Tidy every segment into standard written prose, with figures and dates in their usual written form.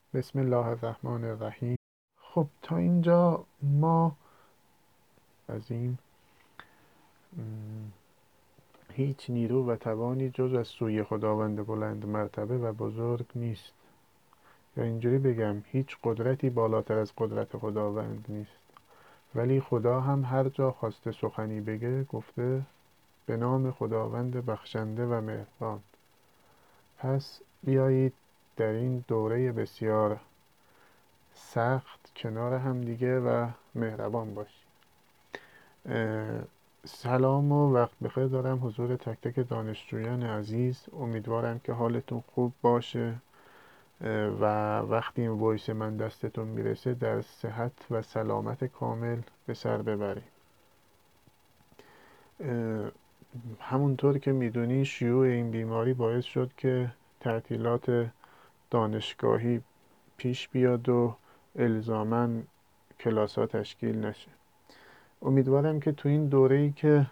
بسم الله الرحمن الرحیم. خب تا اینجا ما از این هیچ نیرو و توانی جز از سوی خداوند بلند مرتبه و بزرگ نیست، یا اینجوری بگم هیچ قدرتی بالاتر از قدرت خداوند نیست. ولی خدا هم هر جا خواسته سخنی بگه گفته به نام خداوند بخشنده و مهربان. پس بیایید در این دوره بسیار سخت کنار هم دیگه و مهربان باشیم. سلام و وقت بخیر دارم حضور تک تک دانشجویان عزیز. امیدوارم که حالتون خوب باشه و وقتی این وایس من دستتون میرسه در صحت و سلامت کامل به سر ببریم. همونطور که میدونی شیوع این بیماری باعث شد که تعطیلات دانشگاهی پیش بیاد و الزاماً کلاس ها تشکیل نشه. امیدوارم که تو این دوره‌ای که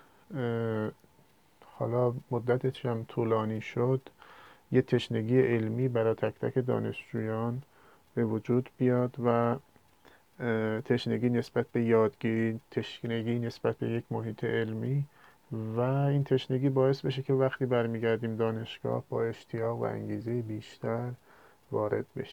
حالا مدتش هم طولانی شد یه تشنگی علمی برای تک تک دانشجویان به وجود بیاد و تشنگی نسبت به یادگیری، تشنگی نسبت به یک محیط علمی، و این تشنگی باعث بشه که وقتی برمیگردیم دانشگاه با اشتیاق و انگیزه بیشتر وارد بشیم.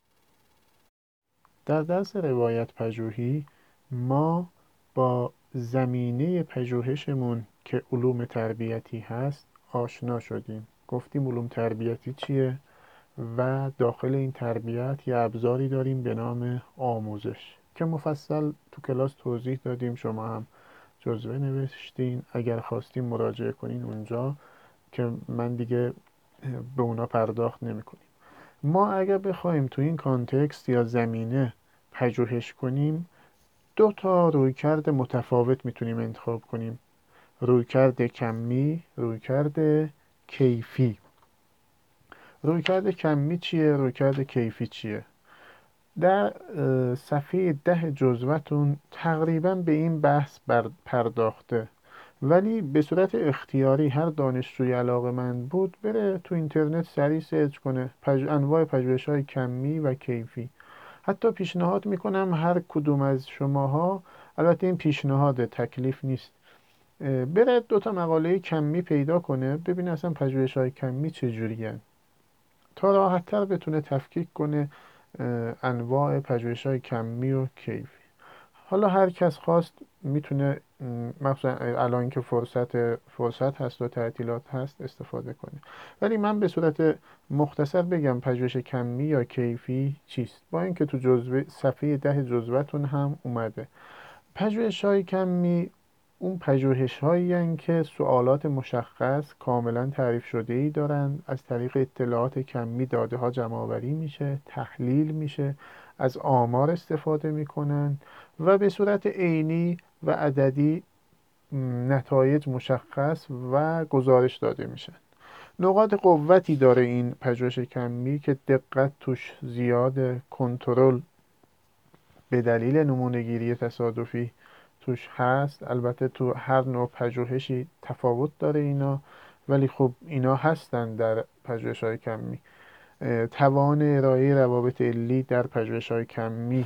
در درس روایت پژوهی ما با زمینه پژوهشمون که علوم تربیتی هست آشنا شدیم. گفتیم علوم تربیتی چیه و داخل این تربیت یه ابزاری داریم به نام آموزش که مفصل تو کلاس توضیح دادیم. شما هم جزوه نوشتین، اگر خواستیم مراجعه کنین اونجا که من دیگه به اونا پرداخت نمی کنیم. ما اگر بخوایم تو این کانتکست یا زمینه پژوهش کنیم دو تا رویکرد متفاوت میتونیم انتخاب کنیم: رویکرد کمی، رویکرد کیفی. رویکرد کمی چیه؟ رویکرد کیفی چیه؟ در صفحه 10 جزوتون تقریبا به این بحث پرداخته، ولی به صورت اختیاری هر دانشجوی علاقه‌مند بود بره تو اینترنت سریع سرچ کنه انواع پژوهش‌های کمی و کیفی. حتی پیشنهاد میکنم هر کدوم از شماها، البته این پیشنهاد تکلیف نیست، بره دو تا مقاله کمی پیدا کنه ببینه اصلا پژوهش‌های کمی چجوریه، تا راحت‌تر بتونه تفکیک کنه انواع پژوهش‌های کمی و کیفی. حالا هر کس خواست میتونه مثلا الان که فرصت هست و تعطیلات هست استفاده کنه. ولی من به صورت مختصر بگم پژوهش کمی یا کیفی چیست، با اینکه تو صفحه 10 جزوتون هم اومده. پژوهش‌های کمی اون پژوهش‌هایی هستند که سوالات مشخص کاملا تعریف شده‌ای دارند. از طریق اطلاعات کمی داده‌ها جمع‌آوری میشه، تحلیل میشه، از آمار استفاده میکنن و به صورت عینی و عددی نتایج مشخص و گزارش داده میشن. نقاط قوتی داره این پژوهش کمی که دقت توش زیاده، کنترل به دلیل نمونه‌گیری تصادفی توش هست. البته تو هر نوع پژوهشی تفاوت داره اینا، ولی خب اینا هستن در پژوهش‌های کمی. توان ارائه روابط علی در پژوهش‌های کمی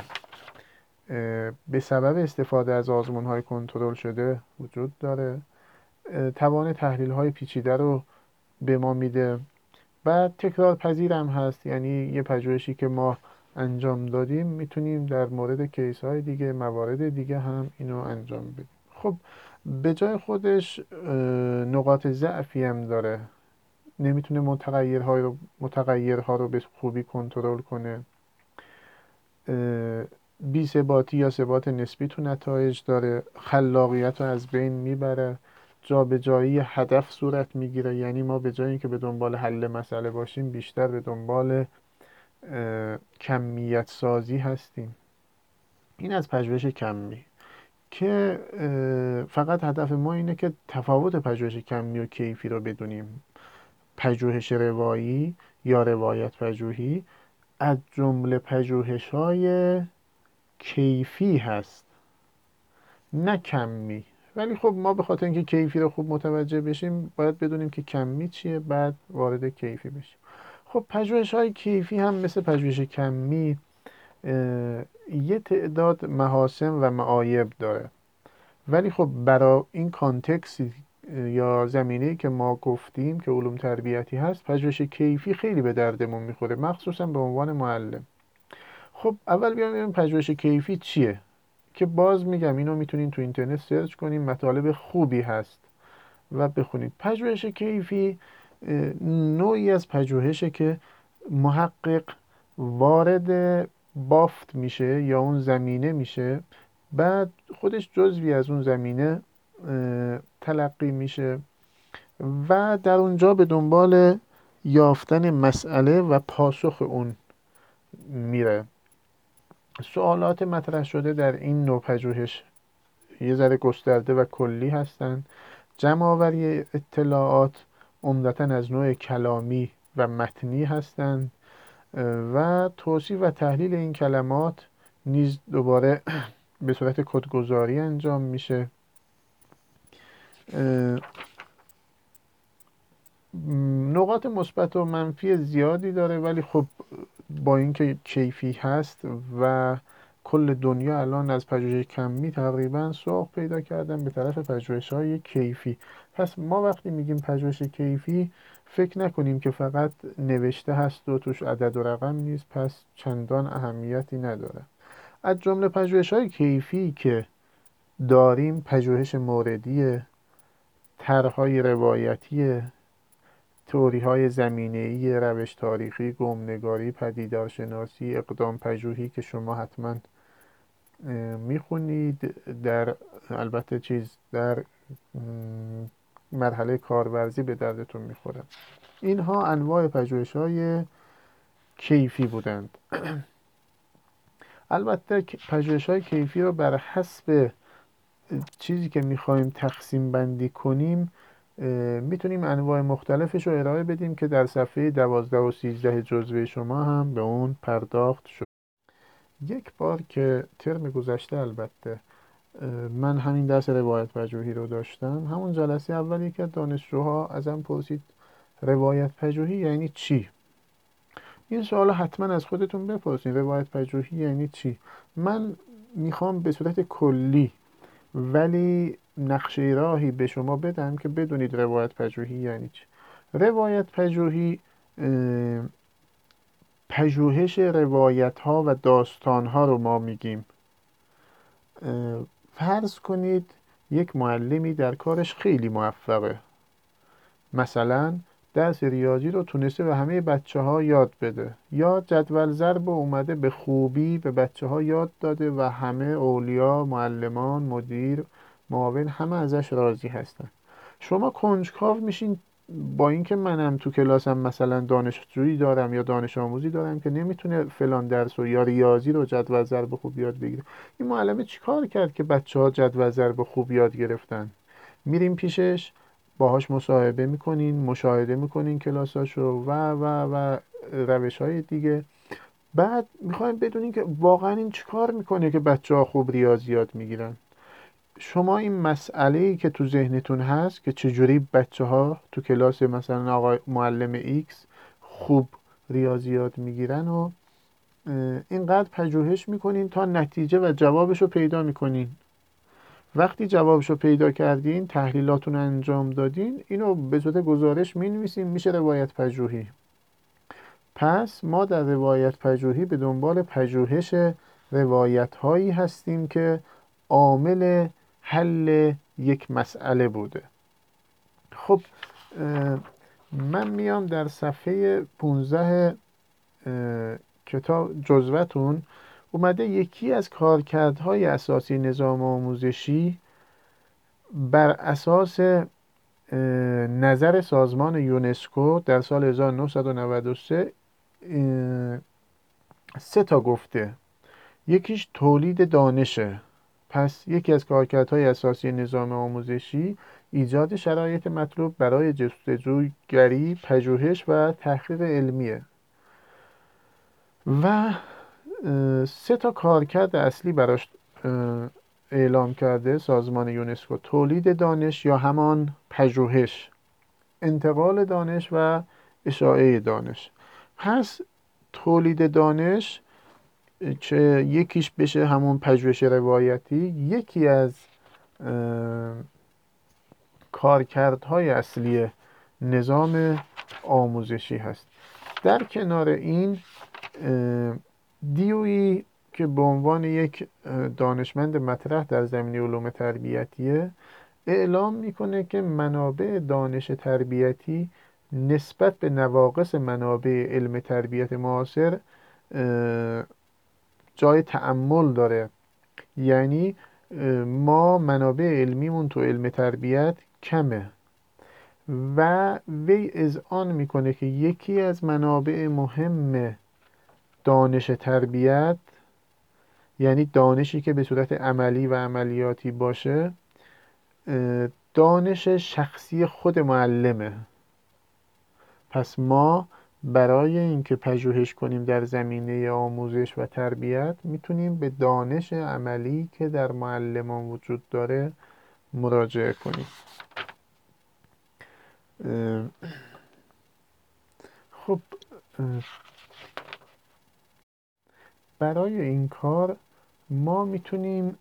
به سبب استفاده از آزمون‌های کنترل شده وجود داره. توان تحلیل‌های پیچیده رو به ما میده. بعد تکرار پذیر هم هست، یعنی یه پژوهشی که ما انجام دادیم میتونیم در مورد کیس های دیگه، موارد دیگه هم اینو انجام بدیم. خب به جای خودش نقاط ضعفی هم داره، نمیتونه متغیرها رو به خوبی کنترل کنه. بی ثباتی یا ثبات نسبی تو نتایج داره، خلاقیت رو از بین میبره، جابجایی هدف صورت میگیره. یعنی ما به جای اینکه به دنبال حل مسئله باشیم بیشتر به دنبال کمیت سازی هستیم. این از پژوهش کمی که فقط هدف ما اینه که تفاوت پژوهش کمی و کیفی رو بدونیم. پژوهش روایی یا روایت پژوهی از جمله پژوهش‌های کیفی هست نه کمی. ولی خب ما به خاطر اینکه کیفی رو خوب متوجه بشیم باید بدونیم که کمی چیه، بعد وارد کیفی بشیم. خب پژوهش‌های کیفی هم مثل پژوهش کمی یه تعداد محاسن و معایب داره، ولی خب برای این کانتکسی یا زمینه‌ای که ما گفتیم که علوم تربیتی هست، پژوهش کیفی خیلی به دردمون میخوره، مخصوصا به عنوان معلم. خب اول بیایم ببینیم پژوهش کیفی چیه، که باز میگم اینو میتونین تو اینترنت سرچ کنین، مطالب خوبی هست و بخونید. پژوهش کیفی نوعی از پژوهشه که محقق وارد بافت میشه یا اون زمینه میشه، بعد خودش جزوی از اون زمینه تلقی میشه و در اونجا به دنبال یافتن مسئله و پاسخ اون میره. سوالات مطرح شده در این نوع پژوهش یه ذره گسترده و کلی هستن. جمع‌آوری اطلاعات عمدتاً از نوع کلامی و متنی هستند و توصیف و تحلیل این کلمات نیز دوباره به صورت کدگذاری انجام میشه. نقاط مثبت و منفی زیادی داره، ولی خب با اینکه کیفی هست و کل دنیا الان از پژوهش کمی تقریبا سوق پیدا کردن به طرف پژوهش‌های کیفی. پس ما وقتی میگیم پژوهش کیفی فکر نکنیم که فقط نوشته هست و توش عدد و رقم نیست، پس چندان اهمیتی نداره. از جمله پژوهش‌های کیفی که داریم پژوهش موردی، طرح‌های روایتی، تئوری‌های زمینه‌ای، روش تاریخی، گمنگاری، پدیدارشناسی، اقدام پژوهی که شما حتما میخونید در البته در مرحله کارورزی به دردتون میخوره. اینها انواع پژوهش‌های کیفی بودند. البته پژوهش‌های کیفی رو بر حسب چیزی که میخوایم تقسیم بندی کنیم میتونیم انواع مختلفش رو ارائه بدیم که در صفحه 12 و 13 جزوه شما هم به اون پرداخت شد. یک بار که ترم گذشته البته من همین درس روایت پژوهی رو داشتم، همون جلسه اولی که دانشجوها ازم پرسید روایت پژوهی یعنی چی؟ این سوال حتما از خودتون بپرسین، روایت پژوهی یعنی چی؟ من میخوام به صورت کلی ولی نقشه راهی به شما بدم که بدونید روایت پژوهی یعنی چی. روایت پژوهی پژوهش روایت ها و داستان ها رو ما میگیم. فرض کنید یک معلمی در کارش خیلی موفقه، مثلا درس ریاضی رو تونسته به همه بچه ها یاد بده، یا جدول ضرب اومده به خوبی به بچه ها یاد داده و همه اولیا، معلمان، مدیر، معاون همه ازش راضی هستن. شما کنجکاو میشین، با اینکه منم تو کلاسم مثلا دانشجویی دارم یا دانش آموزی دارم که نمیتونه فلان درس رو یا ریاضی رو جدول ضرب خوب یاد بگیره، این معلم چیکار کرد که بچه ها جدول ضرب خوب یاد گرفتن؟ میریم پیشش، باهاش مصاحبه میکنین، مشاهده میکنین کلاساشو و روش های دیگه. بعد میخوایم بدونین که واقعا این چیکار میکنه که بچه ها خوب ریاضیات میگیرن. شما این مسئله‌ای که تو ذهنتون هست که چجوری بچه ها تو کلاس مثلا آقای معلم ایکس خوب ریاضیات میگیرن و اینقدر پژوهش میکنین تا نتیجه و جوابشو پیدا میکنین. وقتی جوابشو پیدا کردین، تحلیلاتون رو انجام دادین، اینو به صورت گزارش مینویسین، میشه روایت پژوهی. پس ما در روایت پژوهی به دنبال پژوهش روایت هایی هستیم که عامل حل یک مسئله بوده. خب من میام در صفحه 15 کتاب جزوتون اومده یکی از کارکردهای اساسی نظام آموزشی بر اساس نظر سازمان یونسکو در سال 1993 سه تا گفته. یکیش تولید دانشه. پس یکی از کارکردهای اساسی نظام آموزشی ایجاد شرایط مطلوب برای جستجوگری، پژوهش و تحقیق علمیه. و سه تا کارکرد اصلی براش اعلام کرده سازمان یونسکو: تولید دانش یا همان پژوهش، انتقال دانش و اشاعه دانش. پس تولید دانش چه یکیش بشه همون پژوهش روایتی، یکی از کارکردهای اصلی نظام آموزشی هست. در کنار این دیویی که به عنوان یک دانشمند مطرح در زمینه علوم تربیتیه اعلام میکنه که منابع دانش تربیتی نسبت به نواقص منابع علم تربیت معاصر جای تأمل داره. یعنی ما منابع علمیمون تو علم تربیت کمه و وی اذعان میکنه که یکی از منابع مهم دانش تربیت، یعنی دانشی که به صورت عملی و عملیاتی باشه، دانش شخصی خود معلمه. پس ما برای اینکه پژوهش کنیم در زمینه آموزش و تربیت میتونیم به دانش عملی که در معلمان وجود داره مراجعه کنیم. خب برای این کار ما میتونیم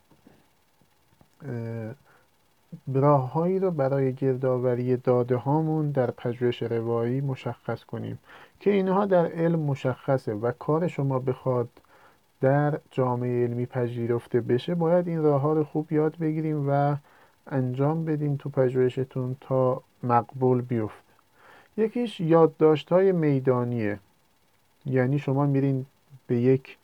راههایی رو برای گردآوری داده هامون در پژوهش روایی مشخص کنیم که اینها در علم مشخصه و کار شما بخواد در جامعه علمی پذیرفته بشه باید این راه ها رو خوب یاد بگیریم و انجام بدیم تو پژوهشتون تا مقبول بیفته. یکیش یادداشت‌های میدانیه، یعنی شما میرین به یک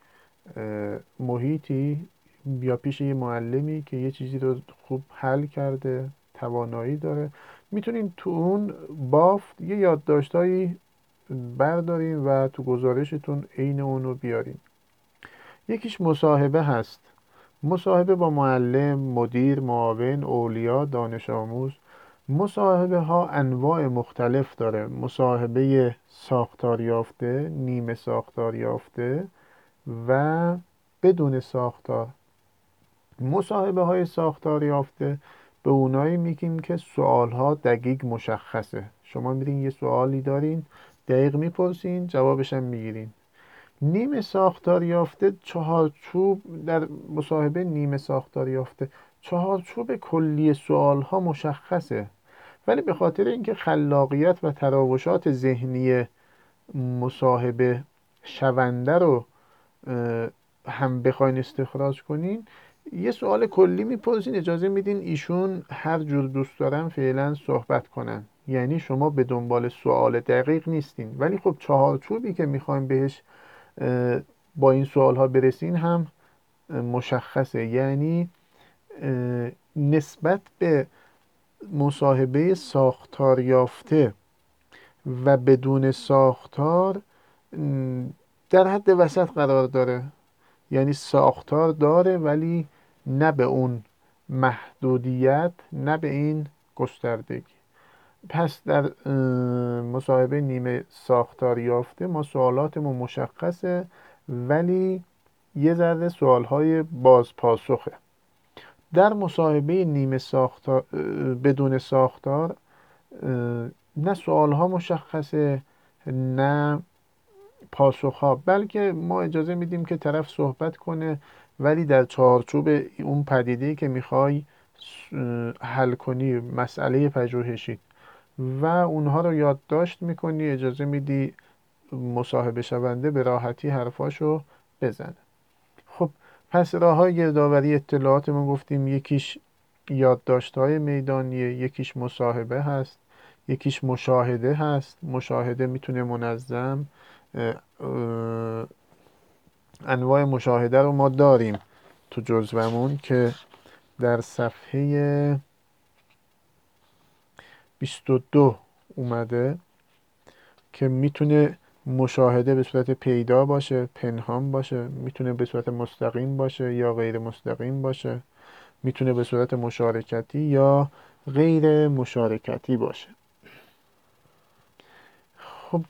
محیطی یا پیش یه معلمی که یه چیزی رو خوب حل کرده، توانایی داره، میتونین تو اون بافت یه یادداشتایی بردارین و تو گزارشتون عین اونو بیارین. یکیش مصاحبه هست، مصاحبه با معلم، مدیر، معاون، اولیا، دانش آموز. مصاحبه ها انواع مختلف داره، مصاحبه ساختار یافته، نیمه ساختار یافته و بدون ساختار. مصاحبه های ساختار یافته به اونایی میگیم که سوال ها دقیق مشخصه، شما میرین یه سوالی دارین دقیق میپرسین جوابش هم میگیرین. نیمه ساختار یافته چهارچوب، در مصاحبه نیمه ساختار یافته چهارچوب کلی سوال ها مشخصه، ولی به خاطر اینکه خلاقیت و تراوشات ذهنی مصاحبه شونده رو هم بخواین استخراج کنین، یه سوال کلی میپرسین، اجازه میدین ایشون هر جور دوست دارن فعلا صحبت کنن، یعنی شما به دنبال سوال دقیق نیستین، ولی خب چهارچوبی که میخوایم بهش با این سوال ها برسین هم مشخصه. یعنی نسبت به مصاحبه ساختار یافته و بدون ساختار در حد وسط قرار داره، یعنی ساختار داره ولی نه به اون محدودیت نه به این گستردگی. پس در مصاحبه نیمه ساختار یافته ما سوالاتمون مشخصه ولی یه ذره سوالهای باز پاسخه. در مصاحبه نیمه ساختار بدون ساختار نه سوالها مشخصه نه پاسخها، بلکه ما اجازه میدیم که طرف صحبت کنه ولی در چارچوب اون پدیده‌ای که میخوای حل کنی، مسئله پژوهشی، و اونها رو یادداشت میکنی، اجازه میدی مصاحبه شونده به راحتی حرفاشو بزنه. خب پس راه‌های گردآوری اطلاعات ما گفتیم یکیش یادداشت‌های میدانیه، یکیش مصاحبه هست، یکیش مشاهده هست. مشاهده میتونه منظم، انواع مشاهده رو ما داریم تو جزومون که در صفحه 22 اومده که میتونه مشاهده به صورت پیدا باشه، پنهان باشه، میتونه به صورت مستقیم باشه یا غیر مستقیم باشه، میتونه به صورت مشارکتی یا غیر مشارکتی باشه. خب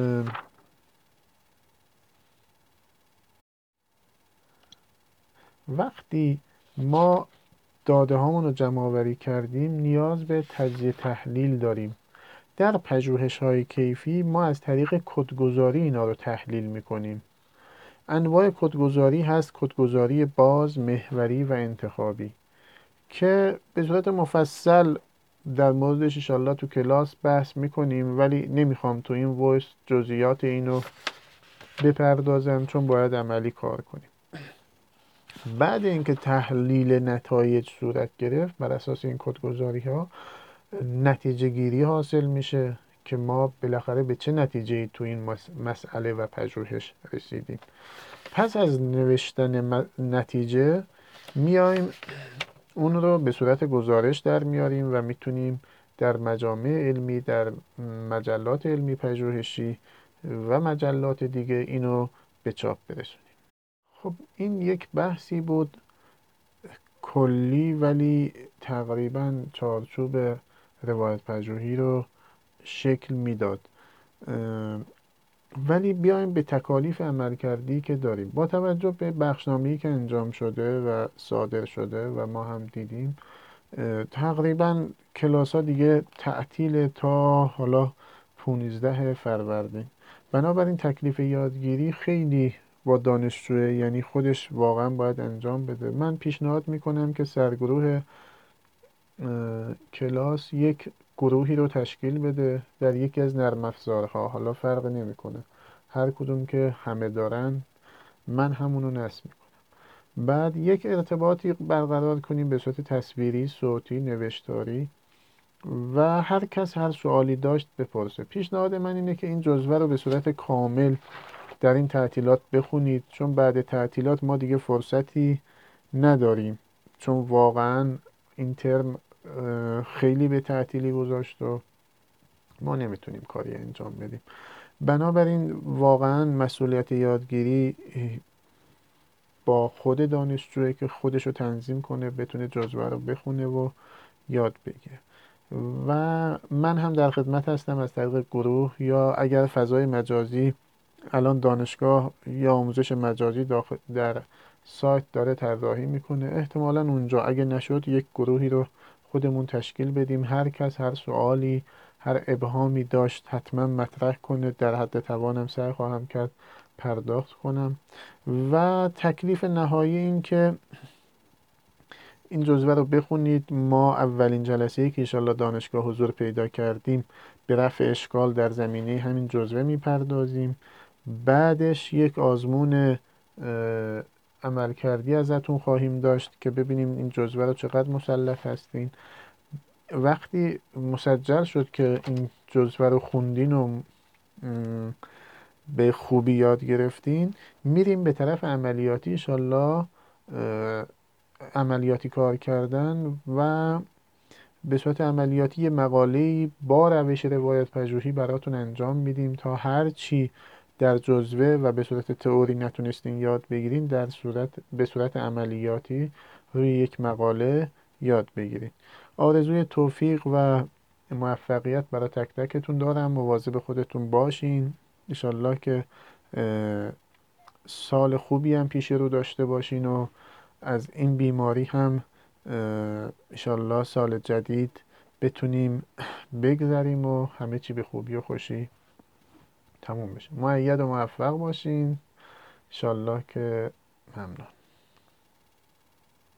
وقتی ما داده هامون رو جمع آوری کردیم نیاز به تجزیه تحلیل داریم. در پژوهش‌های کیفی ما از طریق کدگذاری اینا رو تحلیل می‌کنیم. انواع کدگذاری هست: کدگذاری باز، محوری و انتخابی، که به صورت مفصل در موردش انشالله تو کلاس بحث میکنیم، ولی نمیخوام تو این وایس جزئیات اینو بپردازم چون باید عملی کار کنیم. بعد اینکه تحلیل نتایج صورت گرفت، بر اساس این کدگذاری ها نتیجه گیری حاصل میشه که ما بالاخره به چه نتیجه‌ای تو این مسئله و پژوهش رسیدیم. پس از نوشتن نتیجه میایم اون رو به صورت گزارش در میاریم و میتونیم در مجامع علمی، در مجلات علمی پژوهشی و مجلات دیگه اینو به چاپ برسونیم. خب این یک بحثی بود کلی، ولی تقریبا چارچوب روایت پژوهی رو شکل میداد. ولی بیایم به تکالیف عملکردی که داریم. با توجه به بخشنامه‌ای که انجام شده و صادر شده و ما هم دیدیم، تقریبا کلاس ها دیگه تعطیل تا حالا 15 فروردین. بنابراین تکلیف یادگیری خیلی با دانشجوه، یعنی خودش واقعا باید انجام بده. من پیشنهاد میکنم که سرگروه کلاس یک گروهی رو تشکیل بده در یکی از نرم افزارها، حالا فرق نمیکنه هر کدوم که همه دارن، من همونو نصب میکنم. بعد یک ارتباطی برقرار کنیم به صورت تصویری، صوتی، نوشتاری، و هر کس هر سوالی داشت بپرسه. پیشنهاد من اینه که این جزوه رو به صورت کامل در این تعطیلات بخونید، چون بعد تعطیلات ما دیگه فرصتی نداریم، چون واقعا این ترم خیلی به تعطیلی گذاشت و ما نمیتونیم کاری انجام بدیم. بنابراین واقعا مسئولیت یادگیری با خود دانشجویی که خودشو تنظیم کنه، بتونه جزوه رو بخونه و یاد بگیره. و من هم در خدمت هستم از طریق گروه، یا اگر فضای مجازی، الان دانشگاه یا آموزش مجازی در سایت داره طراحی میکنه، احتمالا اونجا اگه نشد یک گروهی رو خودمون تشکیل بدیم، هر کس هر سوالی، هر ابهامی داشت حتما مطرح کنه، در حد توانم سعی خواهم کرد پرداخت کنم. و تکلیف نهایی این که این جزوه رو بخونید. ما اولین جلسه‌ای که انشالله دانشگاه حضور پیدا کردیم به رفع اشکال در زمینه همین جزوه میپردازیم. بعدش یک آزمون عملکردی ازتون خواهیم داشت که ببینیم این جزوه رو چقدر مسلط هستین. وقتی مسجل شد که این جزوه رو خوندین و به خوبی یاد گرفتین، میریم به طرف عملیاتی انشالله، عملیاتی کار کردن، و به صورت عملیاتی یه مقاله‌ای با روش روایت پژوهی براتون انجام میدیم تا هر چی در جزوه و به صورت تئوری نتونستین یاد بگیرین، به صورت عملیاتی روی یک مقاله یاد بگیرین. آرزوی توفیق و موفقیت برای تک تکتون دارم. مواظب خودتون باشین. انشالله که سال خوبی هم پیش رو داشته باشین و از این بیماری هم انشالله سال جدید بتونیم بگذریم و همه چی به خوبی و خوشی تموم بشه. مؤید و موفق باشین انشالله که ممنون.